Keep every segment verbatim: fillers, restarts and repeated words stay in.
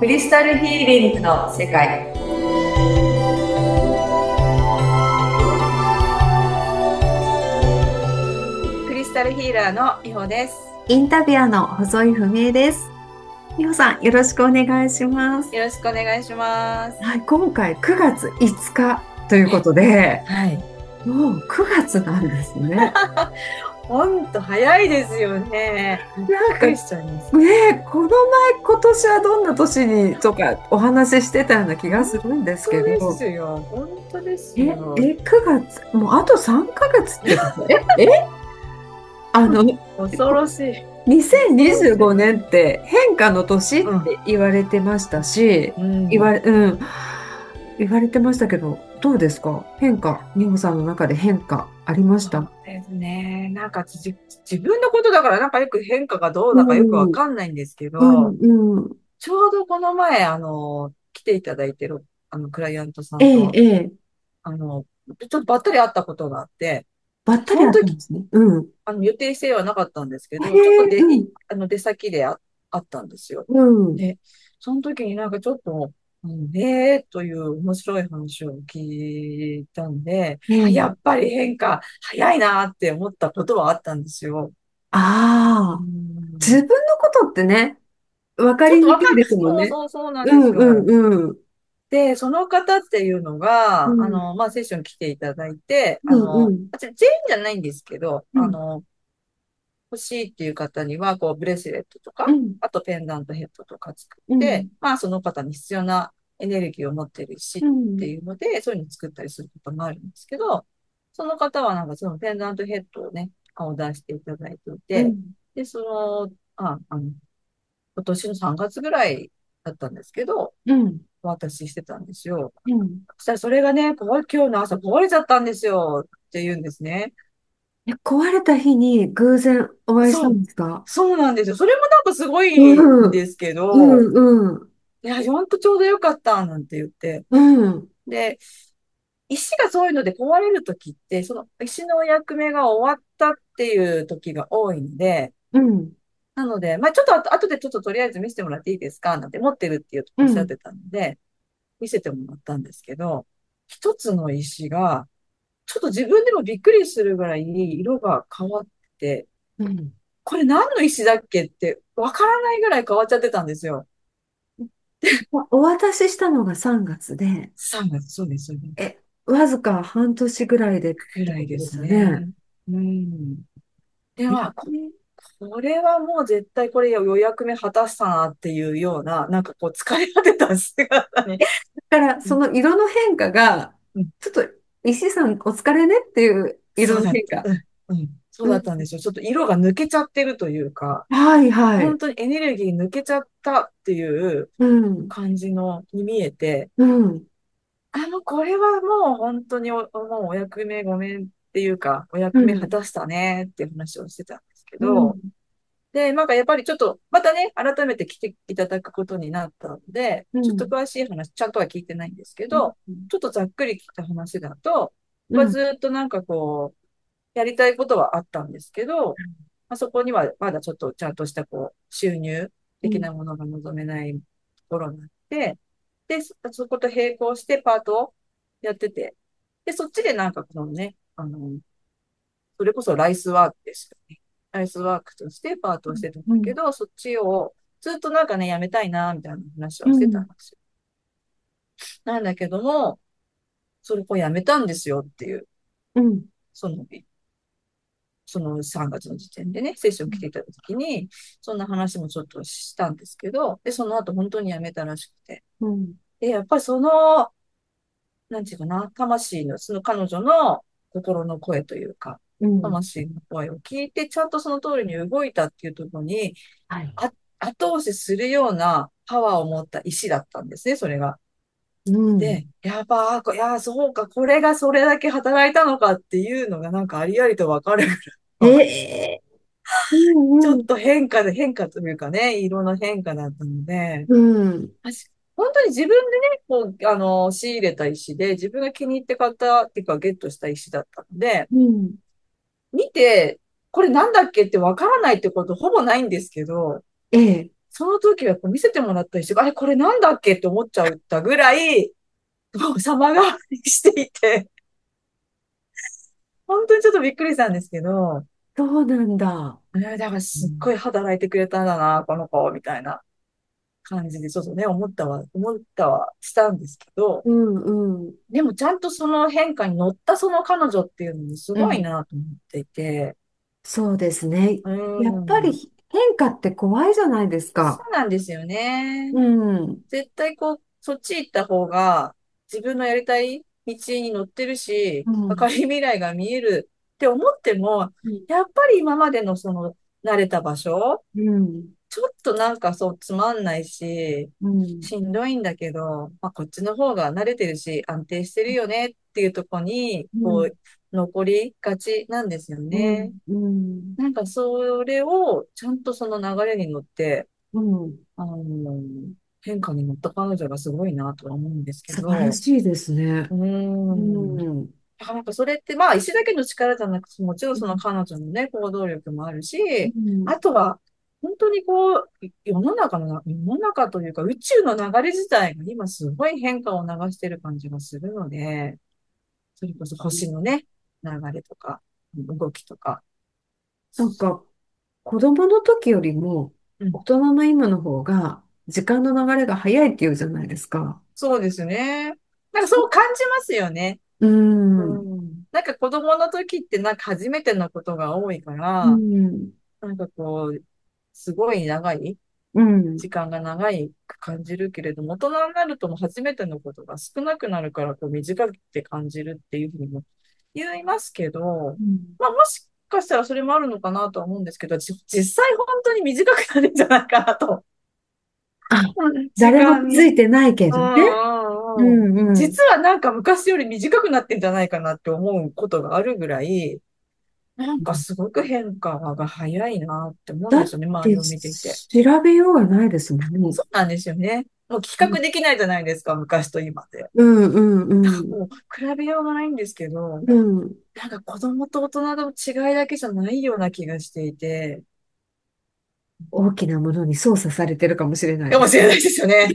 クリスタルヒーリングの世界。クリスタルヒーラーのみほです。 インタビュアーの細井文江です。みほさん、よろしくお願いします。 よろしくお願いします。 はい、今回くがついつかということで、 はい。 もうくがつなんですね。 ほんと早いですよね。びっなんかねくりしちゃいます。 え、この前今年はどんな年にとかお話ししてたような気が本するんですけ当ですど、 よ。本当ですえ、 よ。 え、くがつ、もうあとさんかげつってこと、え、え、あの、 恐ろしい。恐ろ 2025 しい。 年って変化の年っうん。 て言われてましたし、 うん。 言われ、うん、言われてましたけど、どうですか変化、美穂さんの中で変化ありましそうた？ ですね。なんかじ自分のことだからなんかよく変化がどううだかよくわん、 かんないんですけうど、 ん、うん。 ちょうどこの前、あの、来ていただいてる、あの、クライアントさええ、 んと、 ええ、 あの、ちょっとばったり会ったことがあって、 ばったりあったんその時、 ですね。うん。 あの、予定してはなかったんですけど、ちょっとへえ、 で、いうん、 あの、出先であ、あったんですよ。 うん、 で、その時になんかちょっと、うん、ええという面白い話を聞いたんで、あ、やええ、 っぱり変化早いなって思ったことはあったんですよ。うああ、自ん。 分のことってね、わかちょっとわかん、 りにくいですもんそうね。 そうそうなんうん、 ですよ。 うん、うん、 で、その方っていうのが、あうん、 の、まあ、セッション来ていただいて、 うん、うあの、 ん、 あ全員じゃないんですけど、 うん、 あの、欲しいっていう方には、こう、ブレスレットとか、 うん、 あとペンダントヘッドとか作って、 うん、 まあ、その方に必要なエネルギーを持ってる石ってうん、 いうので、そういうのを作ったりすることもあるんですけど、その方はなんかそのペンダントヘッドをね、顔出していただいていて、 うん、 で、その、あ、あの、今年のさんがつぐらいだったんですけど、 うん、 お渡ししてたんですよ。 うん。 そしたらそれがね、壊れ今日の朝壊れちゃったんですよって言うんですね。 え、壊れた日に偶然お会いしたそう。 んですか？ そうなんですよ。それもなんかすごいうん、 んですけど、 うん、うん、 いや、ほんとちょうどよかったなんて言って。 うん、 で、石がそういうので壊れるときって、その石のお役目が終わったっていう時が多いので、 うん、 なので、まあちょっと後後でちょっととりあえず見せてもらっていいですかなんて持ってるっていううん、 おっしゃってたので、見せてもらったんですけど、一つの石が、ちょっと自分でもびっくりするぐらい色が変わって、 うん。 これ何の石だっけってわからないぐらい変わっちゃってたんですよ。 お渡ししたのがさんがつで、 さんがつ、そうです、そうです。 え、わずか半年ぐらいでっぐらいでてことですすね。 よね。 うん。でえ、 は、こ、これはもう絶対これ予約目果たしたなっていうような、なんかこう疲れ果てた姿に。 だから、その色の変化が、 うん、 ちょっと、石井さんお疲れねっていう色そうだった。 の変化。 うん、うん。そううん。 だったんですよ。ちょっと色が抜けちゃってるというか、 はいはい。 本当にエネルギー抜けちゃったっていううん。 感じのに見えて、 うん。 あの、これはもう本当にお、もうお役目ごめんっていうか、お役目果うん。 たしたねっていう話をしてたんですけうん。 ど、で、なんかやっぱりちょっと、またね、改めて来ていただくことになったので、ちょっとうん。 詳しい話、ちゃんとは聞いてないんですけうん。 ど、ちょっとざっくり聞いた話だと、 うん。 まあずっとなんかこう、やりたいことはあったんですけど、まあ、そこにはまだちょっとちゃんとしたこう、収入うん。 的なものが望めないところになって、で、そそこと並行してパートをやってて、で、そっちでなんかこのね、あの、それこそライスワークですよね。ライスワークとしてパートをしてたんだうん。 けど、そっちをずっとなんかね、やめたいな、みたいな話をしてたんうん。 ですよ。なんだけども、それをやめたんですよっていう、 うん。 その、そのさんがつの時点でね、セッション来ていた時に、そんな話もちょっとしたんですけど、で、その後本当にやめたらしくて。 うん。 で、やっぱりその、なんていうかな、魂の、その彼女の心の声というか、 うん。 魂の声を聞いて、ちゃんとその通りに動いたっていうところに、 はい。 あ、後押しするようなパワーを持った石だったんですね、それが。 うん。 で、やっぱ、あこいや、そうか、これがそれだけ働いたのかっていうのがなんかありありとわかるぐえらい、 え、うん。うん。 ちょっと変化で、変化というかね、色の変化だったので、 うん。 確か本当に自分でね、こう、あの、仕入れた石で、自分が気に入って買ったっていうか、ゲットした石だったので、 うん。 見て、これなんだっけってわからないってことほぼないんですけど、 ええ。 その時はこう見せてもらったりして、あれ、これなんだっけって思っちゃったぐらい、もう様変わりしていて、本当にちょっとびっくりしたんですけど、 そうなんだ。 えーだからすっごうんい働いてくれたんだな、この子、みたいな感じで、ちょっとね、思ったわ、思ったはしたんですけど、 うんうん。 でもちゃんとその変化に乗ったその彼女っていうのもすごいうん。 なと思っていて、 そうですね。 うやっぱりん、 変化って怖いじゃないですか。 そうなんですよね。 うん。 絶対こう、そっち行った方が自分のやりたい道に乗ってるし、 うん。 明るい未来が見えるって思っても、 うん。 やっぱり今までのその慣れた場所、 うん。 ちょっとなんかそうつまんないし、 うん。 しんどいんだけど、まあ、こっちの方が慣れてるし、安定してるよねっていうところに、 うん。 こう、残りがちなんですようん。 ね。 うん。 なんかそれをちゃんとその流れに乗って、 うん。 あの、変化に乗った彼女がすごいなとは思うんですけ素晴らど、 しいですね。 うーん。 うん。 なんかそれって、まあ、石だけの力じゃなくて、もちろんそのうん。 彼女のね、行動力もあるうし、 ん。 あとは、本当にこう、世の中の、世の中というか宇宙の流れ自体が今すごい変化を流してる感じがするので、それこそ星のね、流れとか、動きとか。 なんか、子供の時よりも、 うん、 大人の今の方が、時間の流れが早いっていうじゃないですか。 そうですね。なんかそう感じますよね。 うん。ううん。なんか子供の時ってなんか初めてのことが多いから、 ん。 なんかこう、すごい長い、 うん。 時間が長いく感じるけれども、大人になるともう初めてのことが少なくなるからこう短くて感じるっていうふうにも言いますけど、 うん。 まあもしかしたらそれもあるのかなとは思うんですけど、じ実際本当に短くなるんじゃないかなと。 あ、 うん時誰も間に。 気づいてないけうどね。うんうんうん。 んうん。 実はなんか昔より短くなってんじゃないかなって思うことがあるぐらい、なんかすごく変化が早いなって思うんだっですよね、周てりを見ていて。 調べようがないですもんね。 そうなんですよね。もう比うん較できないじゃないですか、昔と今で。 うんうんうん。 もう比べようがないんですけど、 うん。 なんか子供と大人の違いだけじゃないような気がしていて、 大きなものに操作されてるかもしれないです。 かもしれないですよね。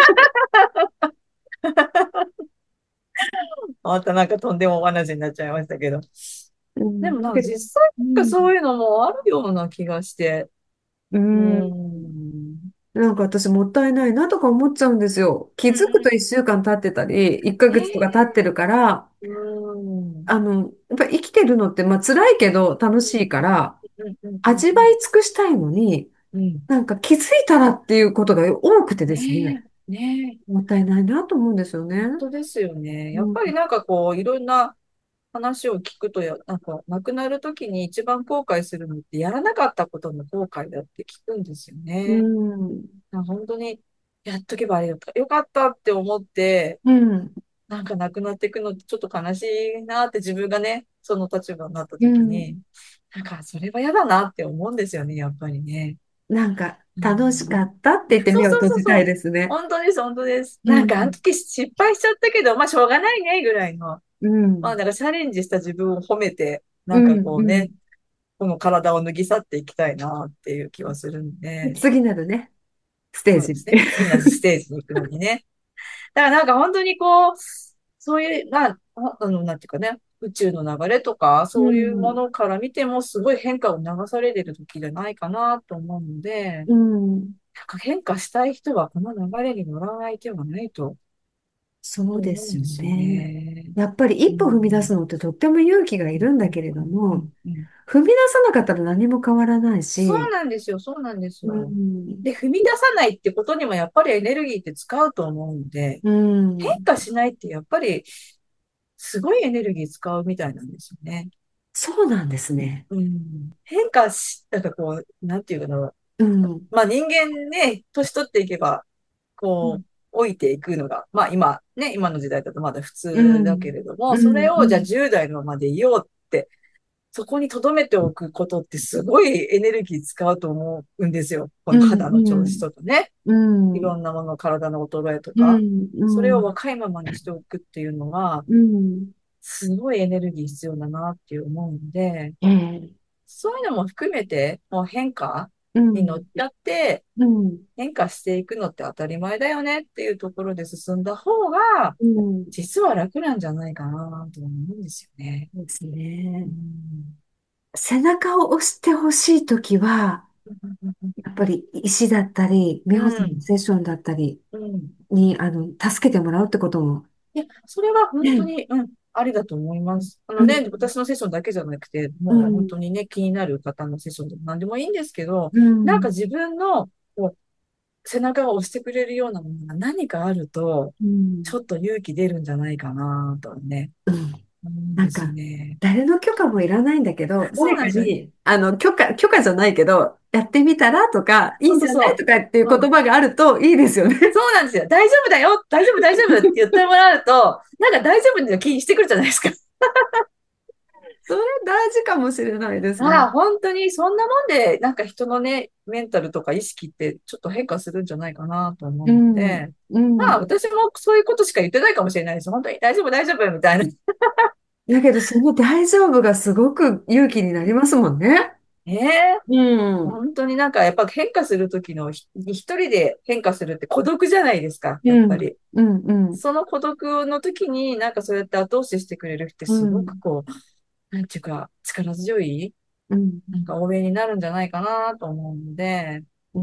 またなんかとんでもお話になっちゃいましたけど。 うん。 でもなんかだけど、 実際うん。 なんかそういうのもあるような気がして、 ううーん。 ん。 なんか私もったいないなとか思っちゃうんですよ。気づくとうん。 一週間経ってたり、一ヶ月とか経ねってるから、 え。うん。 あの、やっぱ生きてるのってまあ辛いけど楽しいから、 うんうんうん味わい尽くしたいのに、 うん。うん。 なんか気づいたらっていうことが多くてですね、 ねえ。ねえ。 もったいないなと思うんですよね。 本当ですよね。やっうん。 ぱりなんかこう、いろんな話を聞くとや、なんか亡くなるときに一番後悔するのってやらなかったことの後悔だって聞くんですようね。 ん。 なんか本当にやっとけばあれよかよかったって思って、 うん。 なんか亡くなっていくのってちょっと悲しいなって自分がね、その立場になったうん。 ときに、なんかそれは嫌だなって思うんですよね、やっぱりね。 なんかう楽しかん、 ったって言ってそう目を閉じたいそうそうそう。 ですね。 本当です、本当です。なんかあのうん。 時失敗しちゃったけど、まあしょうがないね、ぐらいの。 うん。 まあなんかチャレンジした自分を褒めて、なんかうん。 こうね、 うん。 この体を脱ぎ去っていきたいなっていう気はするんで、 次なるね、ステージに。 そうですね。次のステージに行くのにね。だからなんか本当にこう、そういう、まあ、ああの、なんていうかね、宇宙の流れとか、 うそういうもん。 のから見てもすごい変化を流されてる時じゃないかなと思うので、なんうん。 か変化したい人はこの流れに乗らない手はないとそう思ですようんですよね。 ね。 やっぱりう一歩踏み出すん。 のってとっても勇気がいるんだけれどうん。うも、 ん。うん。 踏み出さなかったら何も変わらないそうし、 なんですよ。そうなんですうよ。 ん。 で、踏み出さないってことにもやっぱりエネルギーって使うと思うんで、 う変ん。 化しないってやっぱりすごいエネルギー使うみたいなんですよね。 そうなんですね。 うん。変化し、なんかこう、なんていうの、 うん。 まあ人間ね、年取っていけば、こう、 うん。 老いていくのが、まあ今、ね、今の時代だとまだ普う通だけん。 れども、そうん。 れをじゃあうん。 じゅう代のままでいようって、そこに留めておくことってすごいエネルギー使うと思うんですよ。このうん。 肌の調子うん。 とかね。 うん。 いろんなもの、体の衰えとうか。 ん。 それをうん。 若いままにしておくっていうのは、 うん。 すごいエネルギー必要だなって思うんで、 ええ。 そういうのも含めて、もう変化。 うん、 に乗っちゃって、 うん、 変化していくのって当たり前だよねっていうところで進んだ方が、 うん。 実は楽なんじゃないかなと思うんですよね。 ですうね。 ん。 背中を押してほしいときは、やっぱり医師だったり、美穂さんのうん。 セッションだったりうん。 に、あの、助けてもらうってことも、 いや、それは本当ね、 に、うん、ありだと思います。あのね、 うん、 私のセッションだけじゃなくて、もう本うん、 当にね、気になる方のセッションでも何でもいいんですけど、 うん、 なんか自分のこう背中を押してくれるようなものが何かあると、 うん、 ちょっと勇気出るんじゃないかなとね、 うん。 思うんですよなんか、 ね。 誰の許可もいらないんだけど、誰そうなんですよ。 かに、あの、許可、許可じゃないけど、やってみたらとか、いいんじゃないそうそうそとかっていうう。うん。 言葉があるといいですよね。 そうなんですよ。大丈夫だよ、大丈夫、大丈夫って言ってもらうと、なんか大丈夫な気にしてくるじゃないですか。 それ大事かもしれないですね。 ああ、本当にそんなもんで、なんか人のね、メンタルとか意識ってちょっと変化するんじゃないかなと思うのうん、 で、 うまあん。 私もそういうことしか言ってないかもしれないです。本当に大丈夫、大丈夫みたいな。 だけど、その大丈夫がすごく勇気になりますもんね。 ええ、 うん、うん、 本当になんかやっぱ変化するときのひ一人で変化するって孤独じゃないですか、 うん、 やっぱり。 うん、 その孤独の時になんかそうやって後押ししてくれる人ってうすごくん、 こう、なんていうか力強い、 うん、 なんか応援になるんじゃないかなと思うので、 うん。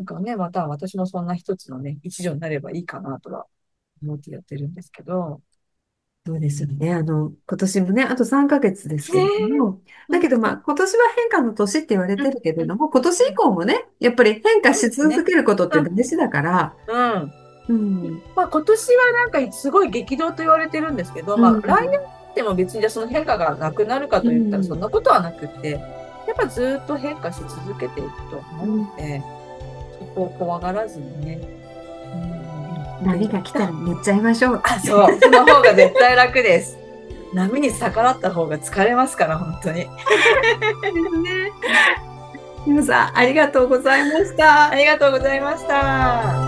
なんかね、また私もそんな一つのね、一助になればいいかなとは思ってやってるんですけど、 そううん、 ですよね。あの、今年もね、あとさんかげつですけれどねも、 え、 だけどまあ、 本当、 今年は変化の年って言われうん、 てるけれうん、 ども、今年以うん、 降もね、やっぱり変化そうしですね。 続けることってうん、 大事だから、 うん。 うん、 まあ今年はなんかすごい激動と言われてるんですけど、 うまあ来ん、 年でも別にじゃあその変化がなくなるかうと言ったらそんん、 なことはなくって、やっぱずっと変化し続けていくと思うのうん。 で、そこを怖がらずにね、うん、やっていっ波が来たらた。 乗っちゃいましょう。 あ、そう、その方が絶対楽です。波に逆らった方が疲れますから、本当に。 ですね。皆さん、ありがとうございました。 ありがとうございました。